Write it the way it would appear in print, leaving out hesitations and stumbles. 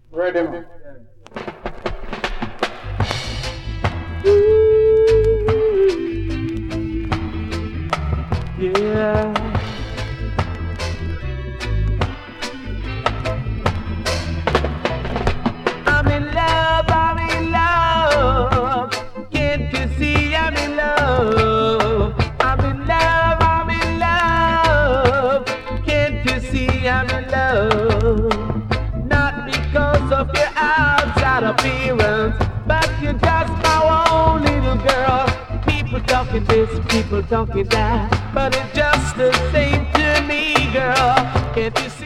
Ready, man. Yeah. I'm in love, I'm in love. Can't you see I'm in love? I'm in love, I'm in love. Can't you see I'm in love? Not because of your outside appearance, but you're just my own little girl. People talking this, people talking that, but it's just the same to me, girl. Can't you see?